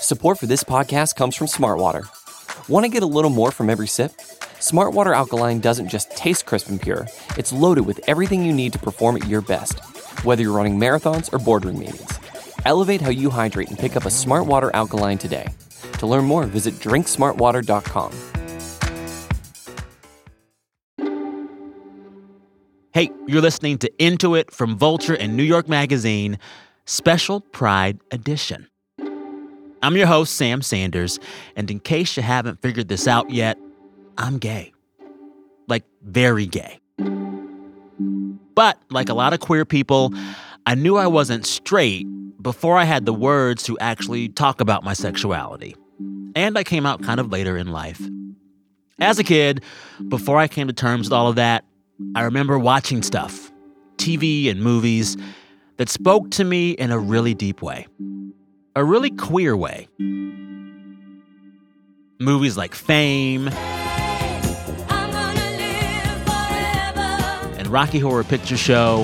Support for this podcast comes from Smartwater. Want to get a little more from every sip? Smartwater Alkaline doesn't just taste crisp and pure, it's loaded with everything you need to perform at your best, whether you're running marathons or boardroom meetings. Elevate how you hydrate and pick up a Smartwater Alkaline today. To learn more, visit drinksmartwater.com. Hey, you're listening to Into It from Vulture and New York Magazine, Special Pride Edition. I'm your host, Sam Sanders, and in case you haven't figured this out yet, I'm gay. Like, very gay. But, like a lot of queer people, I knew I wasn't straight before I had the words to actually talk about my sexuality. And I came out kind of later in life. As a kid, before I came to terms with all of that, I remember watching stuff, TV and movies, that spoke to me in a really deep way. A really queer way. Movies like Fame and Rocky Horror Picture Show.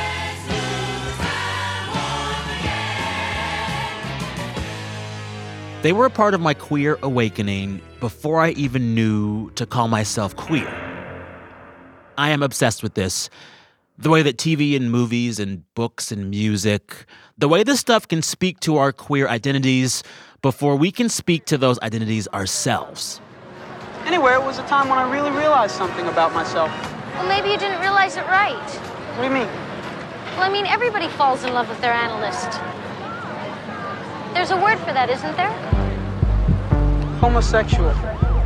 They were a part of my queer awakening before I even knew to call myself queer. I am obsessed with this. The way that TV and movies and books and music, the way this stuff can speak to our queer identities before we can speak to those identities ourselves. Anyway, it was a time when I really realized something about myself. Well, maybe you didn't realize it right. What do you mean? Well, I mean, everybody falls in love with their analyst. There's a word for that, isn't there? Homosexual.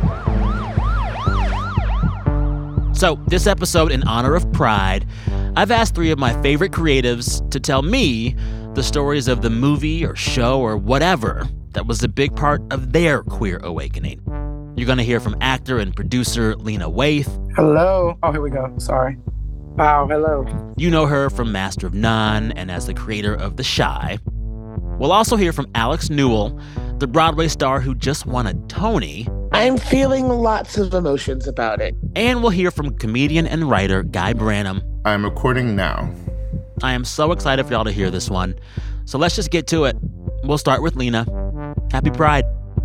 So, this episode, in honor of Pride, I've asked three of my favorite creatives to tell me the stories of the movie or show or whatever that was a big part of their queer awakening. You're going to hear from actor and producer Lena Waithe. Hello. Oh, here we go. Sorry. Wow, hello. You know her from Master of None and as the creator of The Chi. We'll also hear from Alex Newell, the Broadway star who just won a Tony. I'm feeling lots of emotions about it. And we'll hear from comedian and writer Guy Branum. I'm recording now. I am so excited for y'all to hear this one. So let's just get to it. We'll start with Lena. Happy Pride.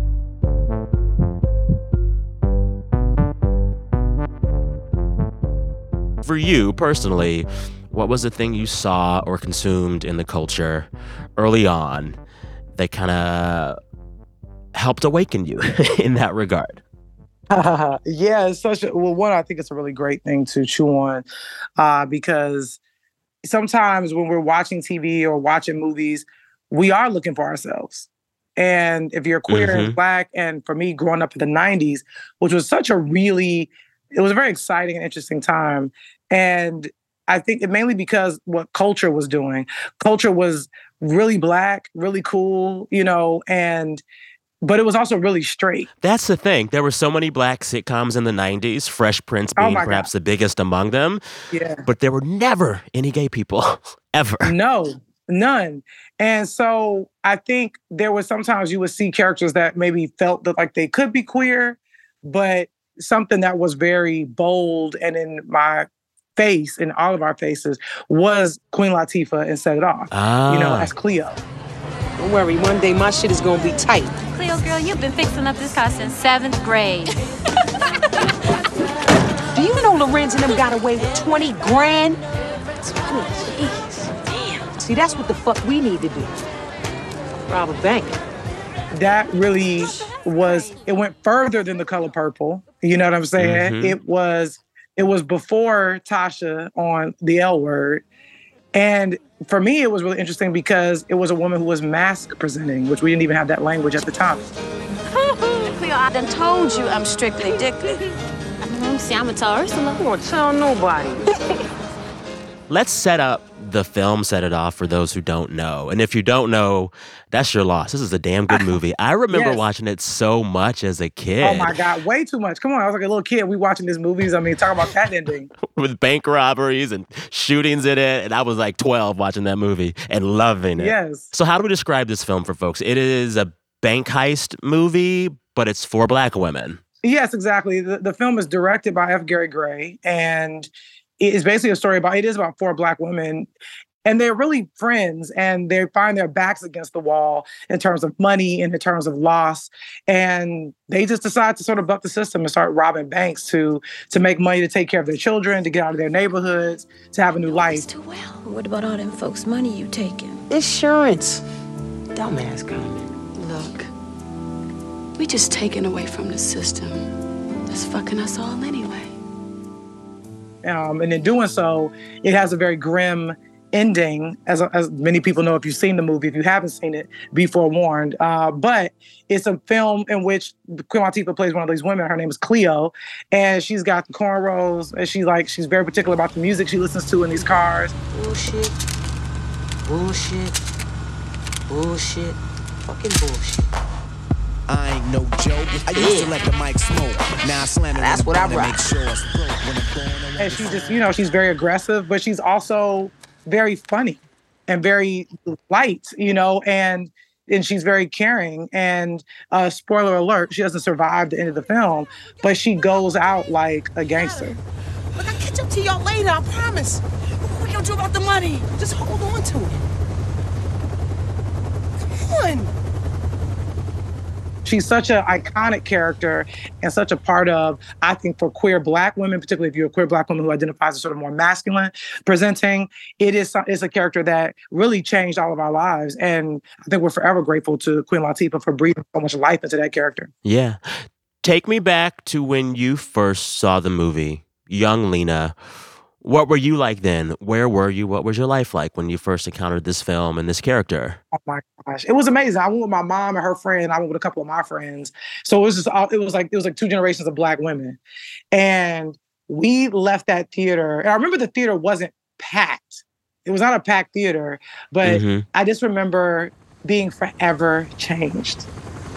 For you personally, what was the thing you saw or consumed in the culture early on that kind of helped awaken you in that regard? Yeah, it's one, I think it's a really great thing to chew on because sometimes when we're watching TV or watching movies, we are looking for ourselves. And if you're queer and Black, and for me, growing up in the 90s, which was it was a very exciting and interesting time. And I think it mainly because what culture was doing. Culture was really Black, really cool, but it was also really straight. That's the thing. There were so many Black sitcoms in the 90s, Fresh Prince being perhaps the biggest among them. Yeah. But there were never any gay people, ever. No, none. And so I think there was sometimes you would see characters that maybe felt that like they could be queer, but something that was very bold and in my face, in all of our faces, was Queen Latifah and Set It Off, as Cleo. Don't worry, one day my shit is gonna be tight. Cleo, girl, you've been fixing up this house since 7th grade. Do you know Lorenz and them got away with 20 grand? 20, jeez. Damn. See, that's what the fuck we need to do. Rob a bank. That really it went further than The Color Purple. You know what I'm saying? It was before Tasha on The L Word. And for me, it was really interesting because it was a woman who was mask presenting, which we didn't even have that language at the time. Cleo, I done told you I'm strictly dickly. See, I'm gonna tell Ursula. You won't tell nobody. Let's set up the film Set It Off for those who don't know. And if you don't know, that's your loss. This is a damn good movie. I remember watching it so much as a kid. Oh, my God. Way too much. Come on. I was like a little kid. We watching these movies. I mean, talking about cat ending. With bank robberies and shootings in it. And I was like 12 watching that movie and loving it. Yes. So how do we describe this film for folks? It is a bank heist movie, but it's for Black women. Yes, exactly. The film is directed by F. Gary Gray. And it is basically a story it is about 4 Black women. And they're really friends, and they find their backs against the wall in terms of money and in terms of loss. And they just decide to sort of buck the system and start robbing banks to make money to take care of their children, to get out of their neighborhoods, to have a new life. Too well. What about all them folks' money you taking? Insurance. Dumbass comment. Look, we just taken away from the system that's fucking us all anyway. And in doing so, it has a very grim ending, as many people know if you've seen the movie. If you haven't seen it, be forewarned. But it's a film in which Queen Latifah plays one of these women. Her name is Cleo, and she's got the cornrows, and she's very particular about the music she listens to in these cars. Bullshit. Bullshit. Bullshit. Fucking bullshit. I ain't no joke. I used to let the mic smoke. Now I slam it. That's what I rock. Make sure it's broke when I'm going. And she's just, she's very aggressive, but she's also very funny and very light, and she's very caring. And spoiler alert, she doesn't survive the end of the film, but she goes out like a gangster. Look, I'll catch up to y'all later, I promise. What we gonna do about the money? Just hold on to it. Come on. She's such an iconic character and such a part of, I think, for queer Black women, particularly if you're a queer Black woman who identifies as sort of more masculine presenting, it's a character that really changed all of our lives. And I think we're forever grateful to Queen Latifah for breathing so much life into that character. Yeah. Take me back to when you first saw the movie, young Lena. What were you like then? Where were you? What was your life like when you first encountered this film and this character? Oh my gosh, it was amazing. I went with my mom and her friend. I went with a couple of my friends. So it was like two generations of Black women, and we left that theater. And I remember the theater wasn't packed. It was not a packed theater, but I just remember being forever changed.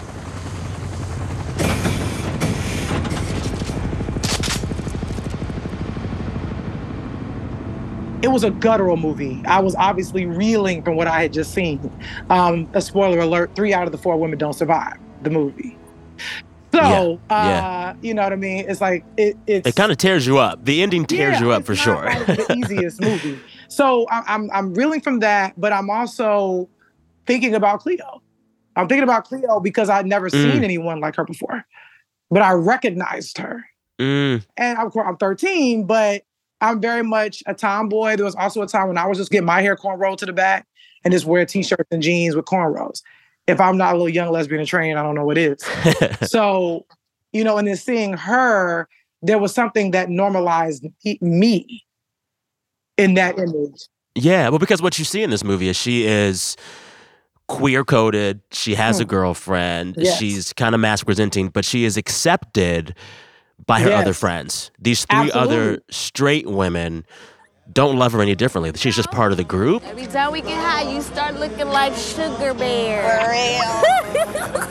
It was a guttural movie. I was obviously reeling from what I had just seen. A spoiler alert, 3 out of the 4 women don't survive the movie. So, you know what I mean? It's like, it kind of tears you up. The ending tears you up for sure. Like the easiest movie. So I'm reeling from that, but I'm also thinking about Cleo. I'm thinking about Cleo because I'd never seen anyone like her before, but I recognized her. And of course, I'm 13, but I'm very much a tomboy. There was also a time when I was just getting my hair cornrowed to the back and just wear t-shirts and jeans with cornrows. If I'm not a little young lesbian and trained, I don't know what is. So, and then seeing her, there was something that normalized me in that image. Yeah, well, because what you see in this movie is she is queer-coded. She has a girlfriend. Yes. She's kind of mask-presenting, but she is accepted by her other friends. These 3 other straight women don't love her any differently. She's just part of the group. Every time we get high, you start looking like Sugar Bear. For real.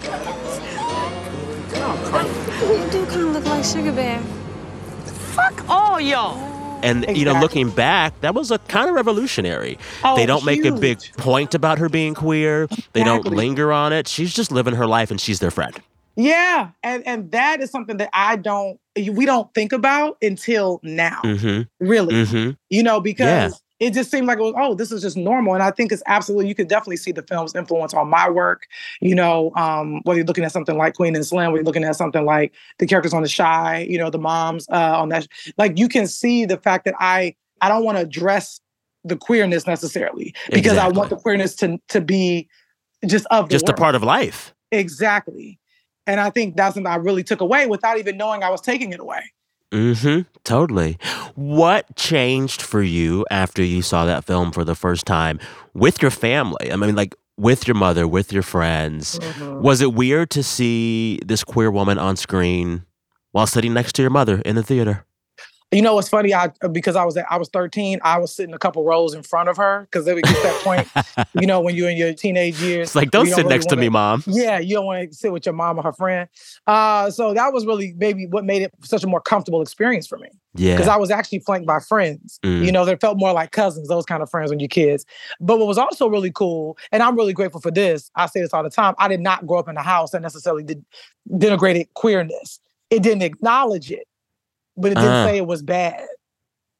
You do kind of look like Sugar Bear. Fuck all y'all. And, looking back, that was a kind of revolutionary. They don't make a big point about her being queer. They don't linger on it. She's just living her life and she's their friend. Yeah, and that is something that we don't think about until now, really. Because it just seemed like it was, this is just normal. And I think it's absolutely, you can definitely see the film's influence on my work, whether you're looking at something like Queen and Slim, whether you're looking at something like the characters on The Chi, the moms on that. Like, you can see the fact that I don't want to address the queerness necessarily, because I want the queerness to be just of the just world. A part of life. Exactly. And I think that's something I really took away without even knowing I was taking it away. Totally. What changed for you after you saw that film for the first time with your family? I mean, like, with your mother, with your friends. Was it weird to see this queer woman on screen while sitting next to your mother in the theater? What's funny? Because I was 13, I was sitting a couple rows in front of her, because there would get that point, when you're in your teenage years. It's like, don't sit next to me, Mom. Yeah, you don't want to sit with your mom or her friend. So that was really maybe what made it such a more comfortable experience for me. Yeah. Because I was actually flanked by friends. They felt more like cousins, those kind of friends when you're kids. But what was also really cool, and I'm really grateful for this, I say this all the time, I did not grow up in a house that necessarily denigrated queerness. It didn't acknowledge it. But it didn't say it was bad.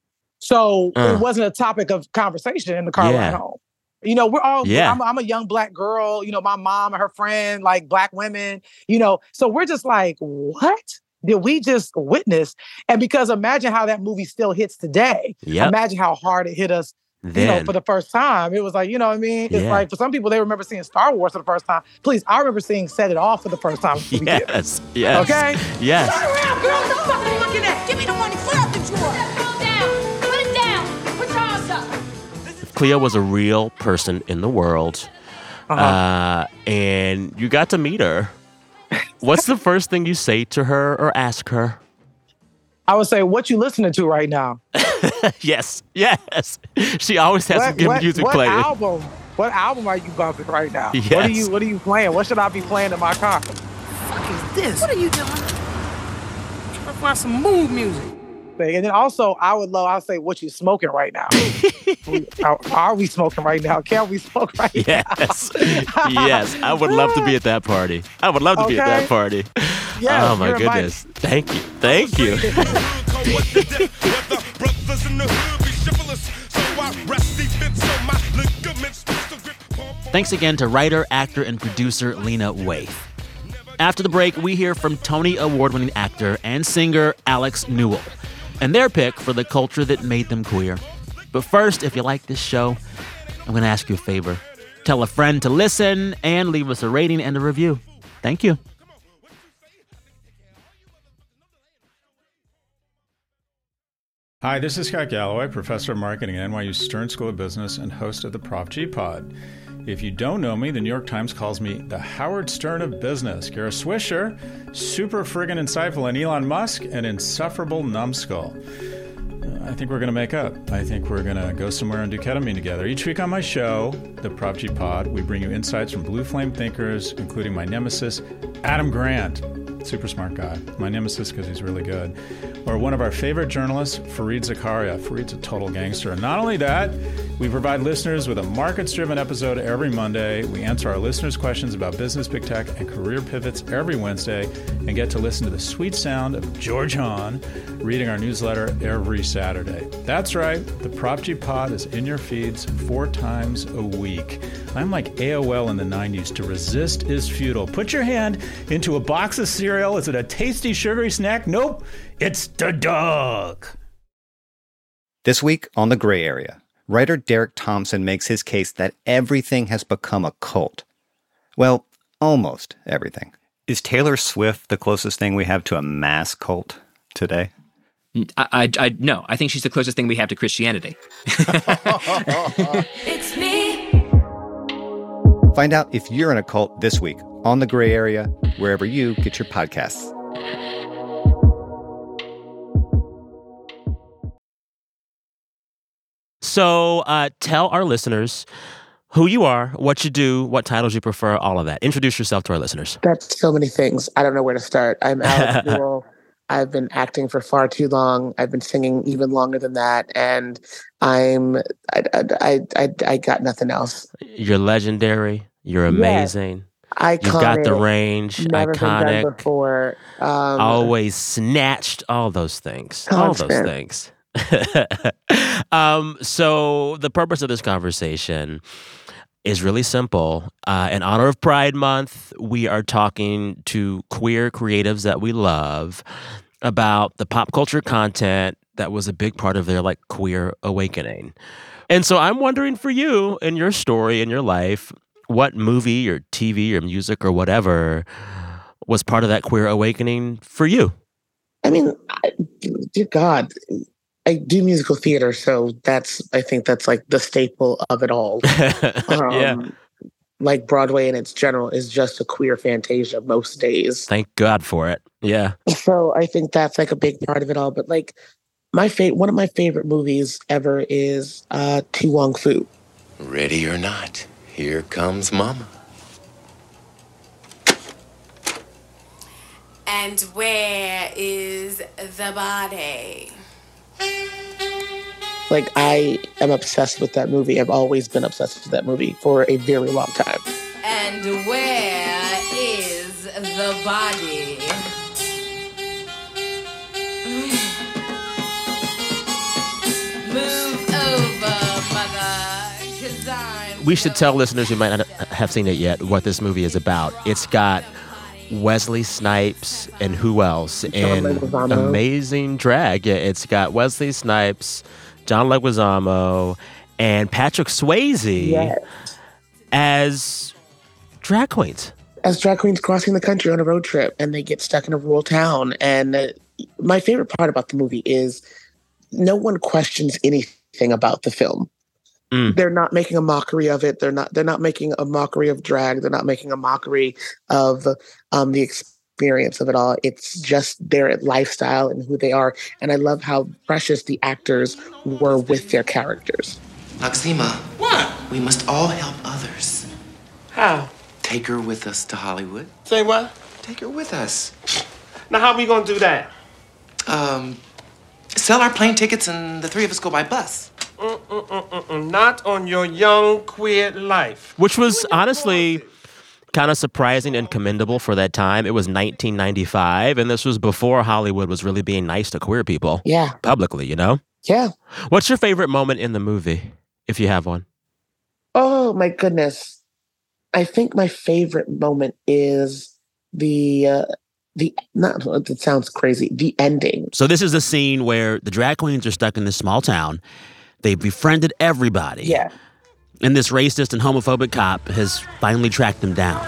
So it wasn't a topic of conversation in the car ride home. You know, we're all, I'm a young Black girl, you know, my mom and her friend, like Black women, you know, so we're just like, what did we just witness? And because imagine how that movie still hits today. Imagine how hard it hit us, you know, for the first time. It was like, you know what I mean? It's like, for some people, they remember seeing Star Wars for the first time. Please, I remember seeing Set It Off for the first time. Yes. Okay? Yes. Turn around, girl. Don't fucking look at that. Give me the money. Put up the drawer. Calm down. Put it down. Put your arms up. Cleo was a real person in the world, and you got to meet her. What's the first thing you say to her or ask her? I would say, what you listening to right now? Yes. She always has some good music playing. What album are you bumping right now? Yes. What are you playing? What should I be playing in my car? What the fuck is this? What are you doing? Trying to find some mood music. And then also, I'll say, what you smoking right now? Are we smoking right now? Can we smoke right now? Yes. I would love to be at that party. Oh, my goodness. Thank you. Thanks again to writer, actor, and producer Lena Waithe. After the break, we hear from Tony Award-winning actor and singer Alex Newell and their pick for the culture that made them queer. But first, if you like this show, I'm going to ask you a favor. Tell a friend to listen and leave us a rating and a review. Thank you. Hi, this is Scott Galloway, professor of marketing at NYU Stern School of Business and host of the Prof G Pod. If you don't know me, the New York Times calls me the Howard Stern of business. Kara Swisher, super friggin' insightful, and Elon Musk, an insufferable numbskull. I think we're going to make up. I think we're going to go somewhere and do ketamine together. Each week on my show, the Prop G Pod, we bring you insights from blue flame thinkers, including my nemesis, Adam Grant. Super smart guy. My nemesis because he's really good. Or one of our favorite journalists, Fareed Zakaria. Fareed's a total gangster. And not only that, we provide listeners with a markets-driven episode every Monday. We answer our listeners' questions about business, big tech, and career pivots every Wednesday, and get to listen to the sweet sound of George Hahn reading our newsletter every Saturday. That's right. The Prop G Pod is in your feeds 4 times a week. I'm like AOL in the 90s. To resist is futile. Put your hand into a box of cereal. Is it a tasty, sugary snack? Nope. It's the dog. This week on The Gray Area, writer Derek Thompson makes his case that everything has become a cult. Well, almost everything. Is Taylor Swift the closest thing we have to a mass cult today? No, I think she's the closest thing we have to Christianity. It's me. Find out if you're in a cult this week on The Gray Area, wherever you get your podcasts. So tell our listeners who you are, what you do, what titles you prefer, all of that. Introduce yourself to our listeners. That's so many things. I don't know where to start. I'm Alex Newell. I've been acting for far too long. I've been singing even longer than that. And I got nothing else. You're legendary. You're amazing. Iconic. You've got the range. Never Iconic. been done before. Always snatched. All those things. Constant. All those things. So the purpose of this conversation is really simple. In honor of Pride Month, we are talking to queer creatives that we love about the pop culture content that was a big part of their queer awakening. And so I'm wondering for you, in your story, in your life, what movie or TV or music or whatever was part of that queer awakening for you? I mean, dear God, I do musical theater, so I think that's the staple of it all. Broadway in its general is just a queer fantasia most days. Thank God for it. Yeah. So I think that's a big part of it all. But one of my favorite movies ever is To Wong Foo. Ready or not, here comes Mama. And where is the body? I am obsessed with that movie. I've always been obsessed with that movie for a very long time. And where is the body? Move we should tell listeners who might not have seen it yet what this movie is about. It's got Wesley Snipes and who else? And amazing drag. Yeah, it's got Wesley Snipes, John Leguizamo, and Patrick Swayze as drag queens. As drag queens crossing the country on a road trip, and they get stuck in a rural town. And my favorite part about the movie is no one questions anything about the film. They're not making a mockery of it. They're not making a mockery of drag. They're not making a mockery of the experience of it all. It's just their lifestyle and who they are. And I love how precious the actors were with their characters. Noxzema. What? We must all help others. How? Take her with us to Hollywood. Say what? Take her with us. Now, how we gonna do that? Sell our plane tickets and the three of us go by bus. Not on your young, queer life. Which was honestly kind of surprising and commendable for that time. It was 1995, and this was before Hollywood was really being nice to queer people. Yeah. Publicly, you know? Yeah. What's your favorite moment in the movie, if you have one? Oh, my goodness. I think my favorite moment is it sounds crazy, the ending. So this is a scene where the drag queens are stuck in this small town. They've befriended everybody. Yeah. And this racist and homophobic cop has finally tracked them down.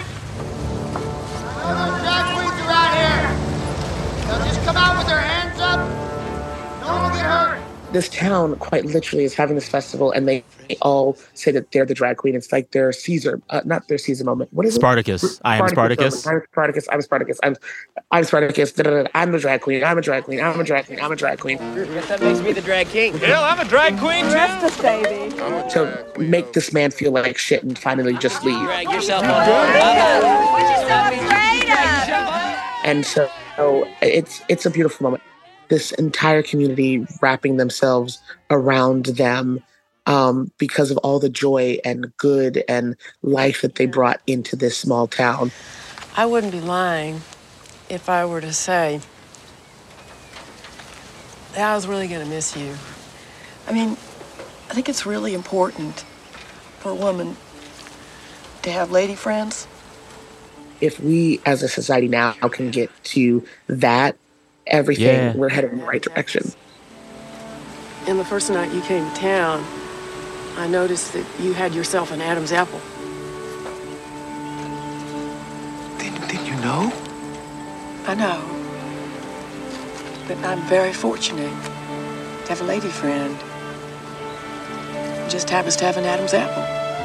Drag queens are out here. They'll just come out with their hands up. No one will get hurt. This town quite literally is having this festival, and they all say that they're the drag queen. It's like their Caesar, not their Caesar moment. What is Spartacus. it? I am Spartacus. I'm Spartacus. I'm Spartacus. I'm Spartacus. I'm the drag queen. I'm a drag queen. I'm a drag queen. I'm a drag queen. Guess that makes me the drag king. Hell, I'm a drag queen too. Rest us, baby. To make this man feel like shit and finally just leave. Drag yourself on. What you so afraid of? And so it's a beautiful moment. This entire community wrapping themselves around them because of all the joy and good and life that they brought into this small town. I wouldn't be lying if I were to say that I was really going to miss you. I mean, I think it's really important for a woman to have lady friends. If we as a society now can get to that, everything, we're headed in the right direction. And the first night you came to town, I noticed that you had yourself an Adam's apple. Did you know? I know. But I'm very fortunate to have a lady friend who just happens to have an Adam's apple.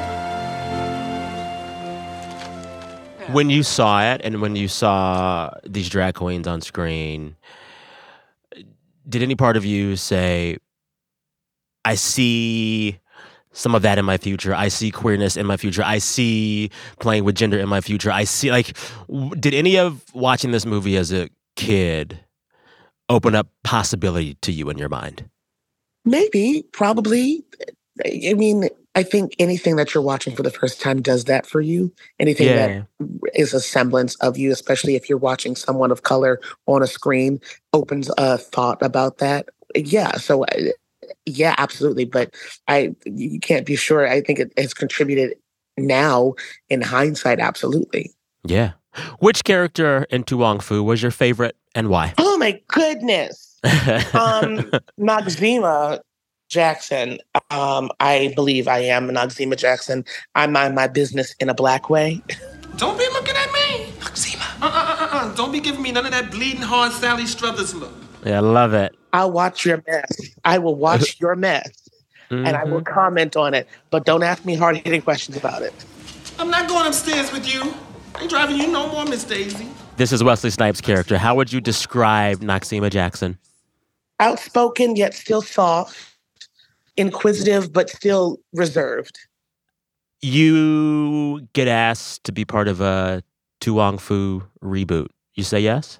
When you saw it and when you saw these drag queens on screen, did any part of you say, I see some of that in my future. I see queerness in my future. I see playing with gender in my future. I see, did any of watching this movie as a kid open up possibility to you in your mind? Maybe, probably. I mean, I think anything that you're watching for the first time does that for you. Anything that is a semblance of you, especially if you're watching someone of color on a screen, opens a thought about that. Yeah, so yeah, absolutely. But you can't be sure. I think it has contributed now in hindsight, absolutely. Yeah. Which character in To Wong Foo was your favorite and why? Oh my goodness. Noxzema Jackson. I believe I am Noxzema Jackson. I mind my business in a black way. Don't be looking at me. Noxzema. Don't be giving me none of that bleeding heart Sally Struthers look. Yeah, I love it. I'll watch your mess. I will watch your mess. And I will comment on it. But don't ask me hard-hitting questions about it. I'm not going upstairs with you. I ain't driving you no more, Miss Daisy. This is Wesley Snipes' character. How would you describe Noxzema Jackson? Outspoken, yet still soft. Inquisitive, but still reserved. You get asked to be part of a To Wong Foo reboot. You say yes?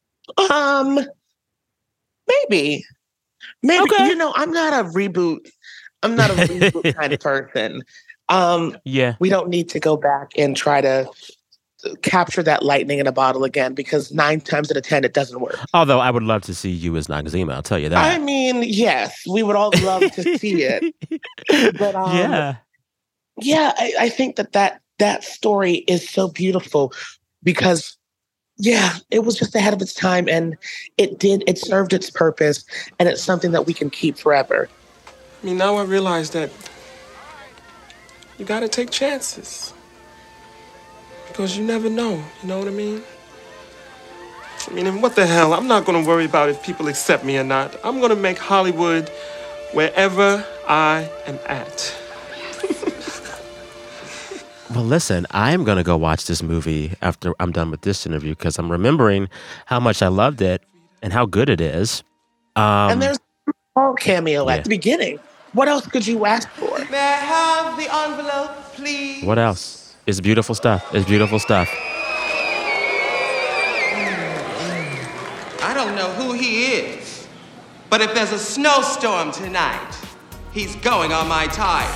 Maybe. Okay. You know, I'm not a reboot kind of person. We don't need to go back and try to capture that lightning in a bottle again, because 9 times out of 10 it doesn't work. Although I would love to see you as Noxzema, I'll tell you that. I mean, yes, we would all love to see it. But Yeah, I think that story is so beautiful because, yeah, it was just ahead of its time, and it served its purpose, and it's something that we can keep forever. I mean, now I realize that you gotta take chances. Because you never know, you know what I mean? I mean, and what the hell? I'm not gonna worry about if people accept me or not. I'm gonna make Hollywood wherever I am at. Well, listen, I'm going to go watch this movie after I'm done with this interview because I'm remembering how much I loved it and how good it is. And there's a small cameo at the beginning. What else could you ask for? May I have the envelope, please? What else? It's beautiful stuff. It's beautiful stuff. I don't know who he is, but if there's a snowstorm tonight, he's going on my tire.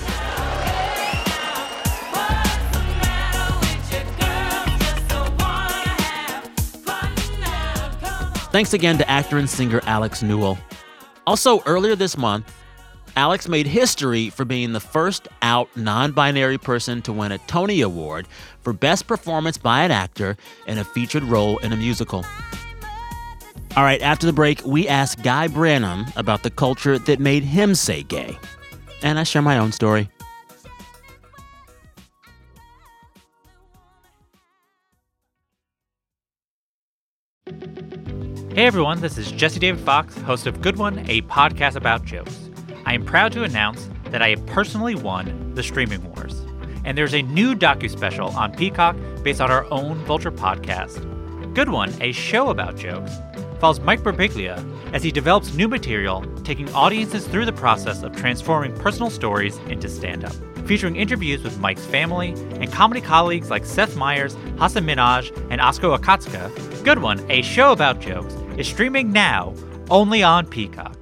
Thanks again to actor and singer Alex Newell. Also, earlier this month, Alex made history for being the first out non-binary person to win a Tony Award for Best Performance by an Actor in a Featured Role in a Musical. All right, after the break, we ask Guy Branum about the culture that made him say gay. And I share my own story. Hey everyone, this is Jesse David Fox, host of Good One, a podcast about jokes. I am proud to announce that I have personally won the Streaming Wars. And there's a new docuspecial on Peacock based on our own Vulture podcast. Good One, a show about jokes, follows Mike Birbiglia as he develops new material, taking audiences through the process of transforming personal stories into stand-up. Featuring interviews with Mike's family and comedy colleagues like Seth Meyers, Hasan Minhaj, and Asko Akatsuka, Good One, a show about jokes, is streaming now only on Peacock.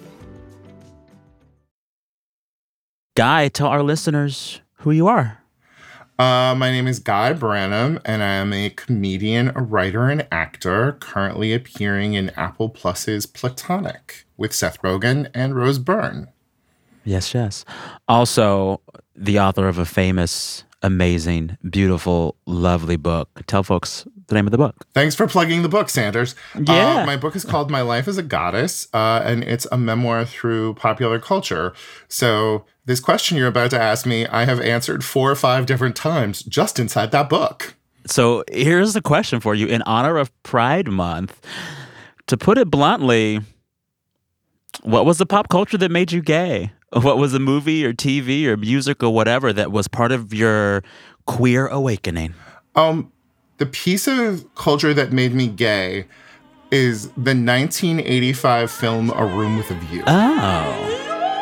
Guy, tell our listeners who you are. My name is Guy Branum, and I am a comedian, a writer, and actor, currently appearing in Apple Plus's Platonic with Seth Rogen and Rose Byrne. Yes, yes. Also, the author of a famous, amazing, beautiful, lovely book. Tell folks the name of the book. Thanks for plugging the book, Sanders. Yeah. My book is called My Life as a Goddess, and it's a memoir through popular culture. So this question you're about to ask me, I have answered 4 or 5 different times just inside that book. So here's the question for you. In honor of Pride Month, to put it bluntly, what was the pop culture that made you gay? What was a movie or TV or music or whatever that was part of your queer awakening? The piece of culture that made me gay is the 1985 film A Room with a View. Oh.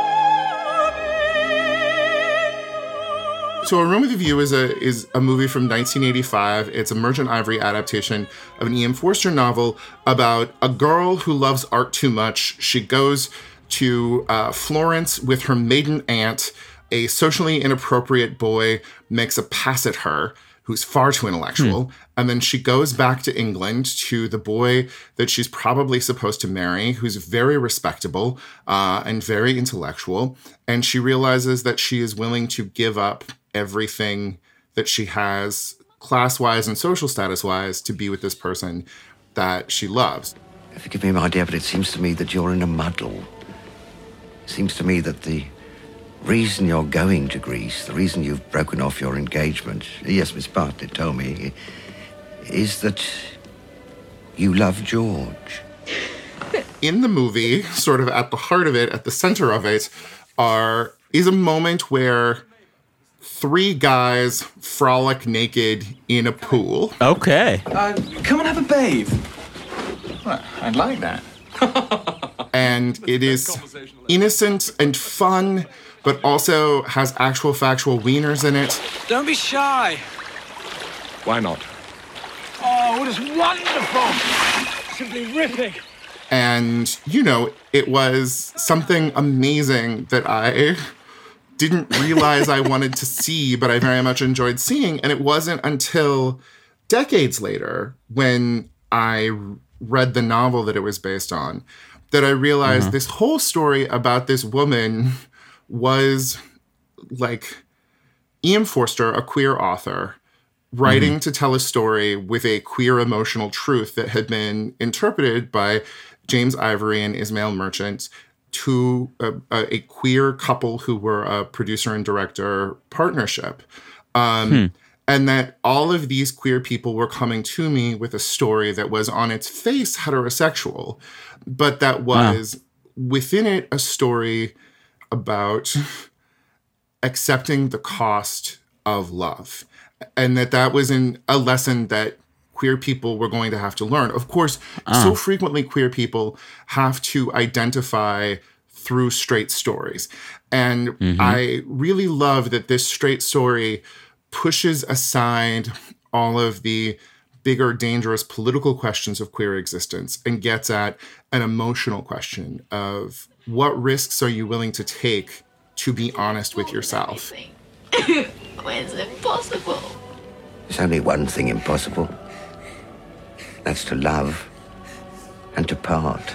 So A Room with a View is a movie from 1985. It's a Merchant Ivory adaptation of an E.M. Forster novel about a girl who loves art too much. She goes to Florence with her maiden aunt. A socially inappropriate boy makes a pass at her, who's far too intellectual. And then she goes back to England to the boy that she's probably supposed to marry, who's very respectable and very intellectual. And she realizes that she is willing to give up everything that she has class-wise and social status-wise to be with this person that she loves. Forgive me, my dear, but it seems to me that you're in a muddle. It seems to me that the reason you're going to Greece, the reason you've broken off your engagement, yes, Miss Bartlett told me, is that you love George. In the movie, sort of at the heart of it, at the center of it, is a moment where 3 guys frolic naked in a pool. Okay. Come and have a bathe. Well, I'd like that. And it is innocent and fun, but also has actual factual wieners in it. Don't be shy. Why not? Oh, it is wonderful. Simply ripping. And, it was something amazing that I didn't realize I wanted to see, but I very much enjoyed seeing. And it wasn't until decades later, when I read the novel that it was based on, that I realized this whole story about this woman was like E.M. Forster, a queer author, writing to tell a story with a queer emotional truth that had been interpreted by James Ivory and Ismail Merchant to a queer couple who were a producer and director partnership. And that all of these queer people were coming to me with a story that was on its face heterosexual, but that was within it a story about accepting the cost of love. And that was a lesson that queer people were going to have to learn. Of course, so frequently queer people have to identify through straight stories. And I really love that this straight story pushes aside all of the bigger, dangerous political questions of queer existence and gets at an emotional question of what risks are you willing to take to be honest with yourself? Where's it possible? There's only one thing impossible. That's to love and to part.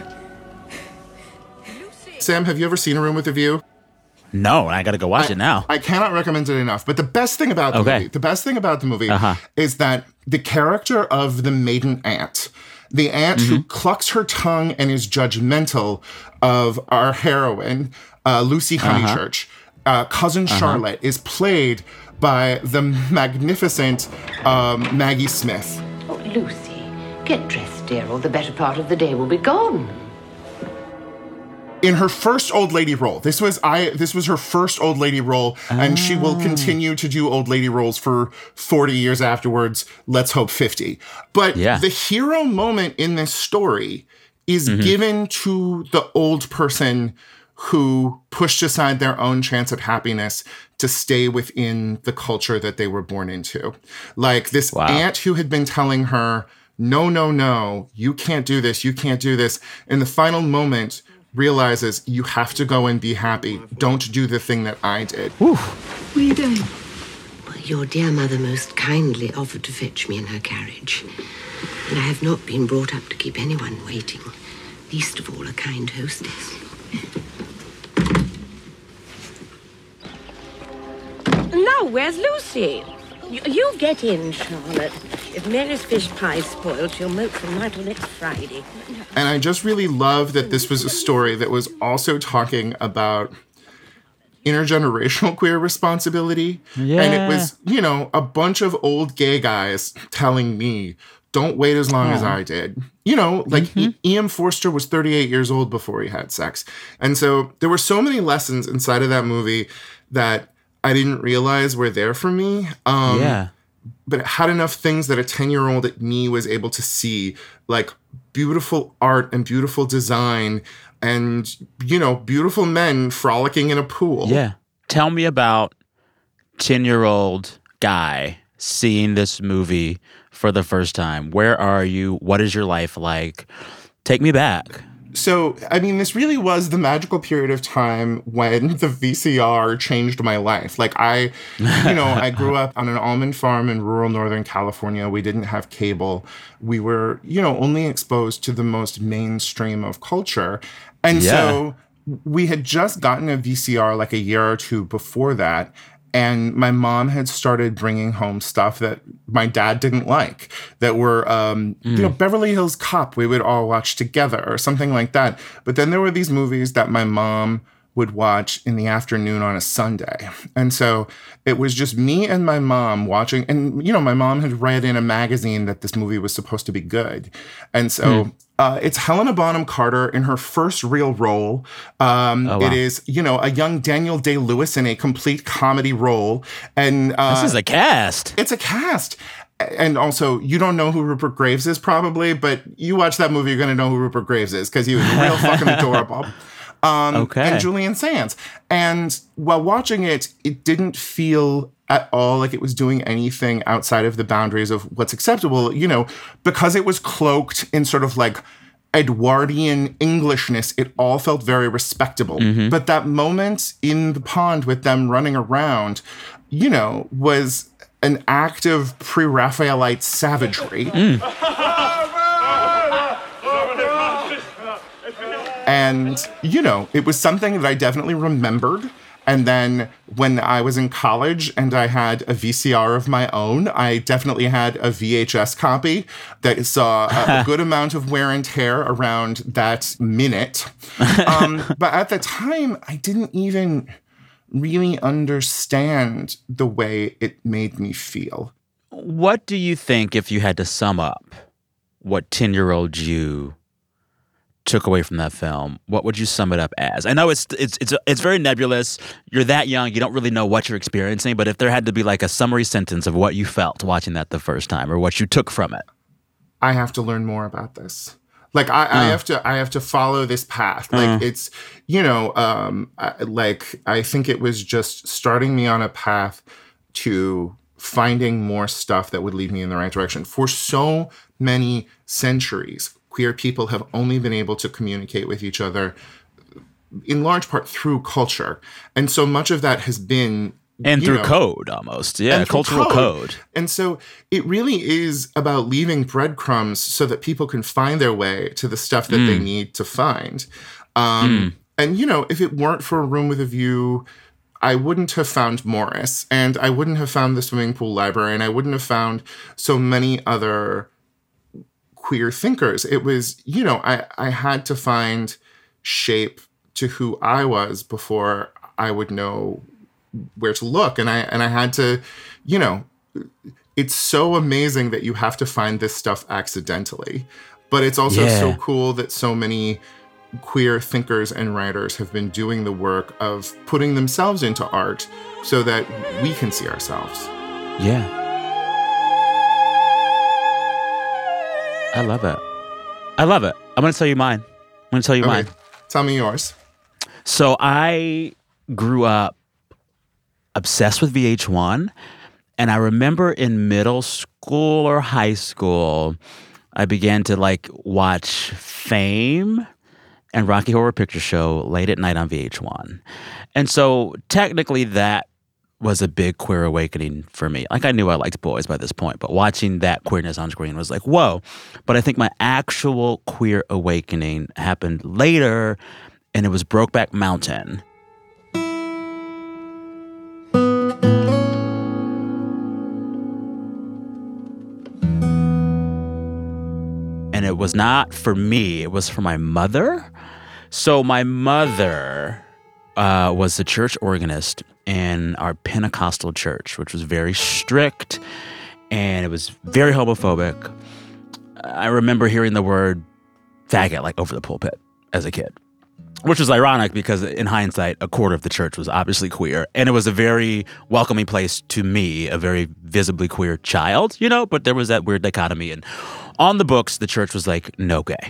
Sam, have you ever seen A Room with a View? No, I got to go watch it now. I cannot recommend it enough. But the best thing about the movie, is that the character of the maiden aunt, the aunt who clucks her tongue and is judgmental of our heroine, Lucy Honeychurch, cousin Charlotte, is played by the magnificent Maggie Smith. Oh, Lucy, get dressed, dear, or the better part of the day will be gone. In her first old lady role. This was her first old lady role, and she will continue to do old lady roles for 40 years afterwards. Let's hope 50. But the hero moment in this story is given to the old person who pushed aside their own chance at happiness to stay within the culture that they were born into. Like this aunt who had been telling her, no, you can't do this, you can't do this. In the final moment, realizes you have to go and be happy. Don't do the thing that I did. Where are you going? Well, your dear mother most kindly offered to fetch me in her carriage. And I have not been brought up to keep anyone waiting, least of all a kind hostess. Now, where's Lucy? You get in, Charlotte. If Mary's fish pie's spoiled, she'll mope from now till next Friday. And I just really love that this was a story that was also talking about intergenerational queer responsibility. Yeah. And it was, a bunch of old gay guys telling me, don't wait as long as I did. E.M. Forster was 38 years old before he had sex. And so there were so many lessons inside of that movie that I didn't realize were there for me. But it had enough things that a 10-year-old at me was able to see, like beautiful art and beautiful design and, beautiful men frolicking in a pool. Yeah. Tell me about 10-year-old guy seeing this movie for the first time. Where are you? What is your life like? Take me back. So, this really was the magical period of time when the VCR changed my life. Like I grew up on an almond farm in rural Northern California. We didn't have cable. We were, only exposed to the most mainstream of culture. And so we had just gotten a VCR like a year or two before that. And my mom had started bringing home stuff that my dad didn't like, that were, Beverly Hills Cop we would all watch together or something like that. But then there were these movies that my mom would watch in the afternoon on a Sunday. And so it was just me and my mom watching. And, my mom had read in a magazine that this movie was supposed to be good. And so it's Helena Bonham Carter in her first real role. It is, a young Daniel Day-Lewis in a complete comedy role. And this is a cast. It's a cast. And also, you don't know who Rupert Graves is probably, but you watch that movie, you're going to know who Rupert Graves is because he was real fucking adorable. And Julian Sands. And while watching it, it didn't feel at all like it was doing anything outside of the boundaries of what's acceptable, because it was cloaked in sort of like Edwardian Englishness. It all felt very respectable. But that moment in the pond with them running around, was an act of pre-Raphaelite savagery. And, it was something that I definitely remembered And then when I was in college and I had a VCR of my own, I definitely had a VHS copy that saw a good amount of wear and tear around that minute. But at the time, I didn't even really understand the way it made me feel. What do you think, if you had to sum up what 10-year-old you took away from that film, what would you sum it up as? I know it's very nebulous. You're that young, you don't really know what you're experiencing, but if there had to be like a summary sentence of what you felt watching that the first time or what you took from it. I have to learn more about this. Like I have to follow this path. Like it's, I think it was just starting me on a path to finding more stuff that would lead me in the right direction. For so many centuries, queer people have only been able to communicate with each other in large part through culture. And so much of that has been through code almost. Yeah, cultural code. And so it really is about leaving breadcrumbs so that people can find their way to the stuff that they need to find. And, if it weren't for A Room with a View, I wouldn't have found Morris, and I wouldn't have found the Swimming Pool Library, and I wouldn't have found so many other queer thinkers. It was, I had to find shape to who I was before I would know where to look. And I had to, it's so amazing that you have to find this stuff accidentally. But it's also so cool that so many queer thinkers and writers have been doing the work of putting themselves into art so that we can see ourselves. Yeah. I love it. I'm going to tell you mine. Mine. Tell me yours. So I grew up obsessed with VH1. And I remember in middle school or high school, I began to watch Fame and Rocky Horror Picture Show late at night on VH1. And so technically that was a big queer awakening for me. I knew I liked boys by this point, but watching that queerness on screen was like, whoa. But I think my actual queer awakening happened later, and it was Brokeback Mountain. And it was not for me, it was for my mother. So my mother was the church organist in our Pentecostal church, which was very strict, and it was very homophobic. I remember hearing the word faggot over the pulpit as a kid, which was ironic because in hindsight, a quarter of the church was obviously queer, and it was a very welcoming place to me, a very visibly queer child, but there was that weird dichotomy. And on the books, the church was like, no gay.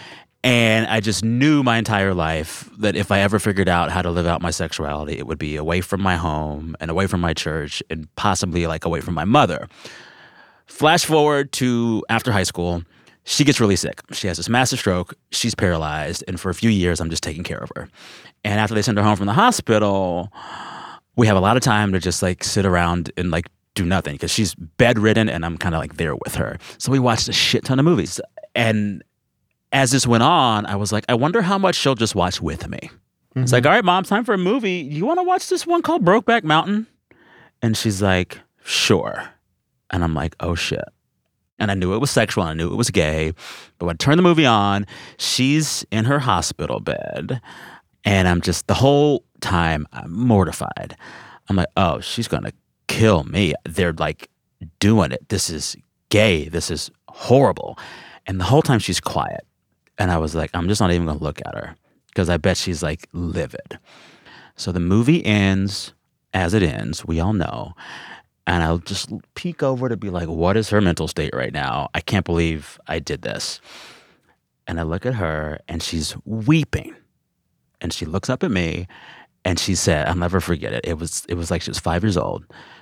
And I just knew my entire life that if I ever figured out how to live out my sexuality, it would be away from my home and away from my church and possibly away from my mother. Flash forward to after high school, she gets really sick. She has this massive stroke. She's paralyzed. And for a few years, I'm just taking care of her. And after they send her home from the hospital, we have a lot of time to just sit around and do nothing because she's bedridden and I'm kind of there with her. So we watched a shit ton of movies. And as this went on, I was like, I wonder how much she'll just watch with me. Mm-hmm. It's like, all right, Mom, time for a movie. You want to watch this one called Brokeback Mountain? And she's like, sure. And I'm like, oh, shit. And I knew it was sexual. And I knew it was gay. But when I turned the movie on, she's in her hospital bed. And I'm just, the whole time, I'm mortified. I'm like, oh, she's going to kill me. They're doing it. This is gay. This is horrible. And the whole time she's quiet. And I was like, I'm just not even going to look at her because I bet she's livid. So the movie ends as it ends. We all know. And I'll just peek over to be like, what is her mental state right now? I can't believe I did this. And I look at her and she's weeping. And she looks up at me and she said, I'll never forget it. It was like she was 5 years old.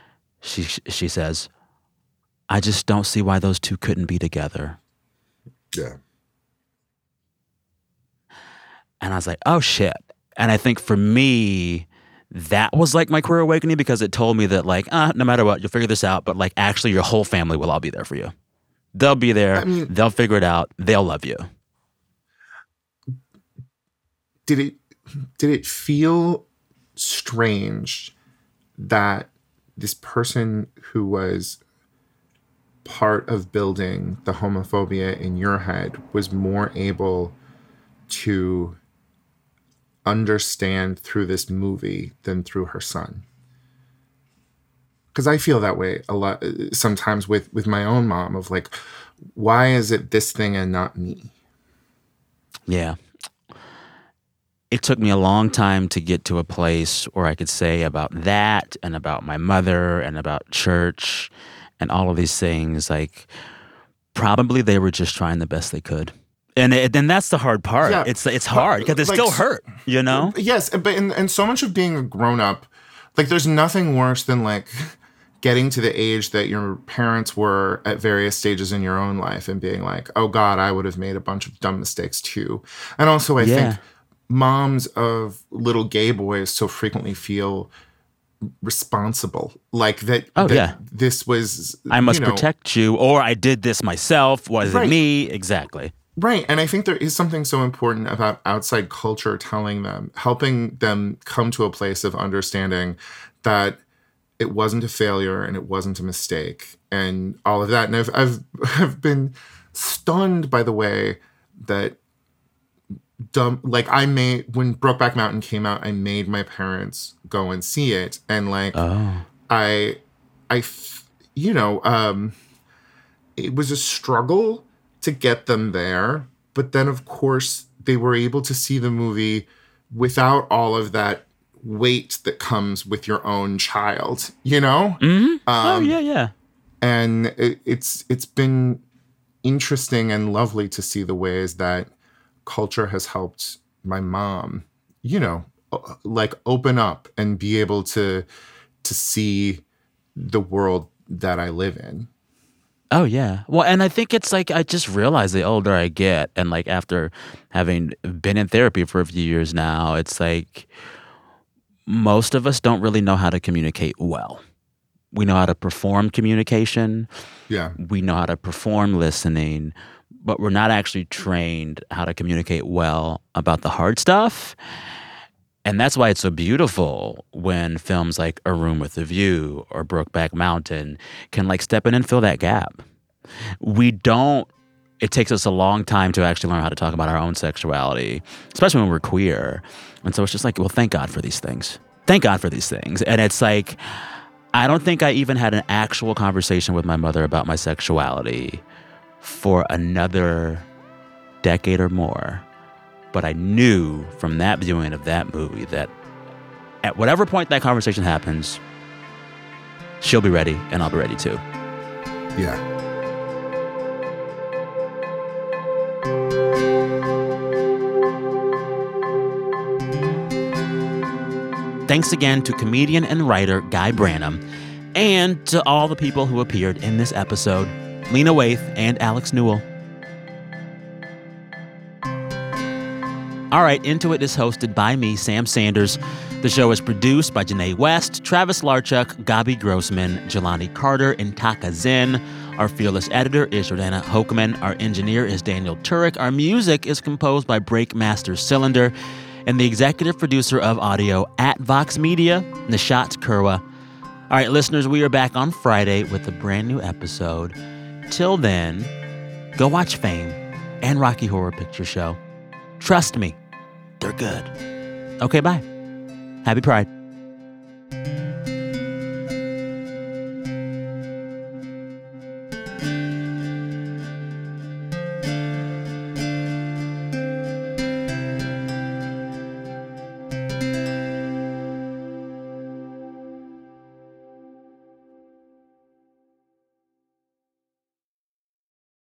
She says, I just don't see why those two couldn't be together. Yeah. And I was like, oh, shit. And I think for me, that was my queer awakening because it told me that no matter what, you'll figure this out. But actually your whole family will all be there for you. They'll be there. They'll figure it out. They'll love you. Did it feel strange that this person who was part of building the homophobia in your head was more able to understand through this movie than through her son. Because I feel that way a lot sometimes with my own mom of like, why is it this thing and not me? Yeah. It took me a long time to get to a place where I could say about that and about my mother and about church and all of these things, like, probably they were just trying the best they could. And then that's the hard part. Yeah. It's hard because it still hurt, you know? Yes, but and so much of being a grown-up, like, there's nothing worse than, like, getting to the age that your parents were at various stages in your own life and being like, oh, God, I would have made a bunch of dumb mistakes, too. And also, I think moms of little gay boys so frequently feel responsible, like that. This was, I must protect you, or I did this myself. Was it me? Exactly. Right. And I think there is something so important about outside culture telling them, helping them come to a place of understanding that it wasn't a failure and it wasn't a mistake and all of that. And I've been stunned by the way that when Brokeback Mountain came out, I made my parents go and see it. And like, it was a struggle to get them there. But then of course they were able to see the movie without all of that weight that comes with your own child, you know? Mm-hmm. And it's been interesting and lovely to see the ways that culture has helped my mom, like open up and be able to see the world that I live in. Oh, yeah. Well, and I think it's like I just realize the older I get, and like after having been in therapy for a few years now, it's like most of us don't really know how to communicate well. We know how to perform communication. Yeah. We know how to perform listening, but we're not actually trained how to communicate well about the hard stuff. And that's why it's so beautiful when films like A Room with a View or Brokeback Mountain can like step in and fill that gap. It takes us a long time to actually learn how to talk about our own sexuality, especially when we're queer. And so it's just like, well, thank God for these things. Thank God for these things. And it's like, I don't think I even had an actual conversation with my mother about my sexuality for another decade or more. But I knew from that viewing of that movie that at whatever point that conversation happens, she'll be ready and I'll be ready too. Yeah. Thanks again to comedian and writer Guy Branum and to all the people who appeared in this episode, Lena Waithe and Alex Newell. All right, Into It is hosted by me, Sam Sanders. The show is produced by Janae West, Travis Larchuk, Gabi Grossman, Jelani Carter, and Taka Zen. Our fearless editor is Jordana Hochman. Our engineer is Daniel Turek. Our music is composed by Breakmaster Cylinder. And the executive producer of audio at Vox Media, Nishat Kurwa. All right, listeners, we are back on Friday with a brand new episode. Till then, go watch Fame and Rocky Horror Picture Show. Trust me, they're good. Okay, bye. Happy Pride.